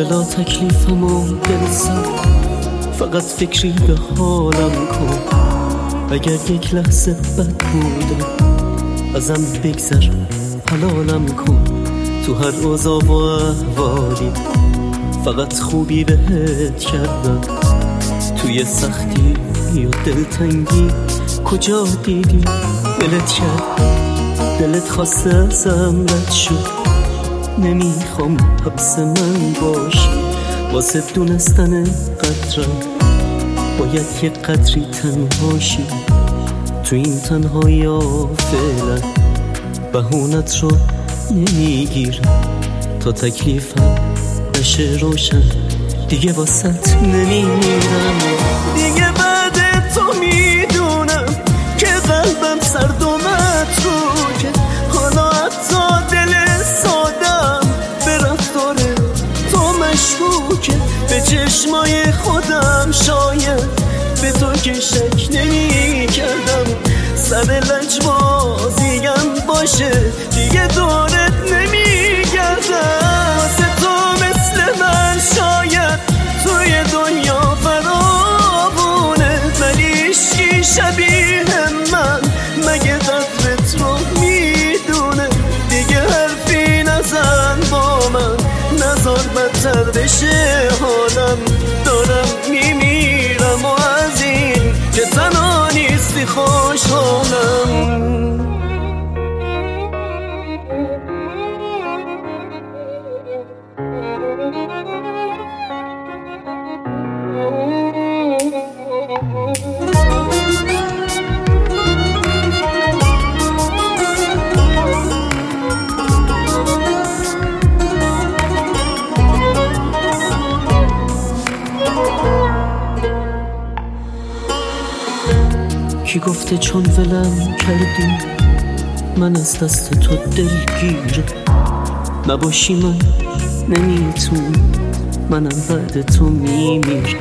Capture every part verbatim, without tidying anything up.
بلا تکلیفم و دل سر، فقط فکری به حالم کن. اگر یک لحظه بد بوده ازم بگذر، حلالم کن. تو هر اوضاع و احوالی فقط خوبی بهت کردم. توی سختی یا دلتنگی کجا دیدی دلت کرد؟ دلت خواسته ازم رد شد، نمیخوام حبس من باشی. واسه دونستن قدرم باید یه قدری تنهاشی. تو این تنهایی ها فعلا بهونت رو نمیگیرم تا تکلیفم بشه روشن. دیگه واسط نمیمیرم. دیگه بعد تو میدونم که قلبم سرد و متروکه. حالا حتی دل سادم به رفتار تو مشکوکه. به چشمای خودم شاید به تو که شک نمی کردم. سر لجبازیم باشه دیگه دورت نمی گردم. واسه تو مثل من شاید توی دنیا فراوونه، ولی عشقی شبیه من مگه قدرت رو میدونه؟ دیگه حرفی نزن با من، نزار بدتر بشه حالم. دارم میمیرم و از این که تنها نیستی خوشحالم. کی گفته چون ولم کردی من از دست تو دلگیر نباشی؟ من نمیتونم، منم بعد تو میمیرم.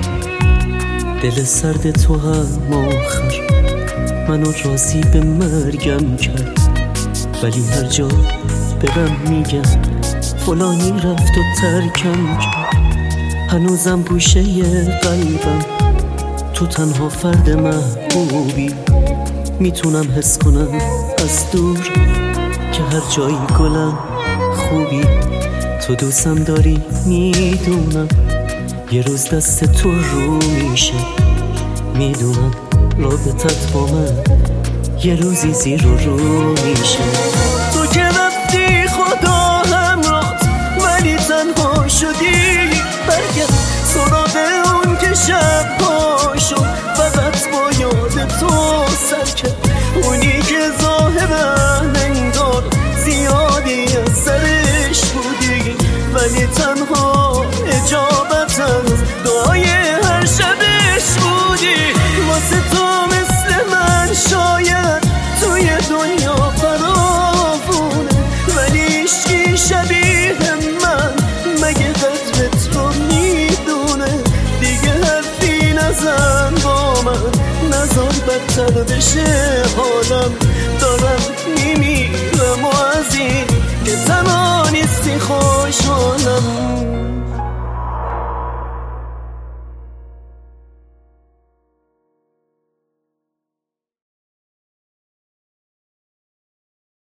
دل سرد تو هم آخر منو راضی به مرگم کرد. ولی هر جا برم میگم فلانی رفت و ترکم کرد. هنوزم گوشه قلبم تو تنها فرد محبوبی. میتونم حس کنم از دور که هر جایی گلم خوبی. تو دوستم داری میدونم، یه روز دست تو رو میشه. میدونم رابطت با من یه روزی زیر و رو میشه. تو که رفتی خدا همراهت ولی تنها شدی. برگرد سراغ اون که شب پاشو فقط با یاد تو سر کرد. اونی که ظاهرا انگار زیادی از سرش بودی، ولی تنها اجابت از دعای هر شبش بودی. واسه تو مثل من شاید توی دنیا فراوونه، ولی عشقی شبیه من مگه قدرت رو میدونه؟ دیگه حرفی نزن با من، نزار بدتر بشه حالم. دارم میمیرم و از این که تنها نیستی خوشحالم.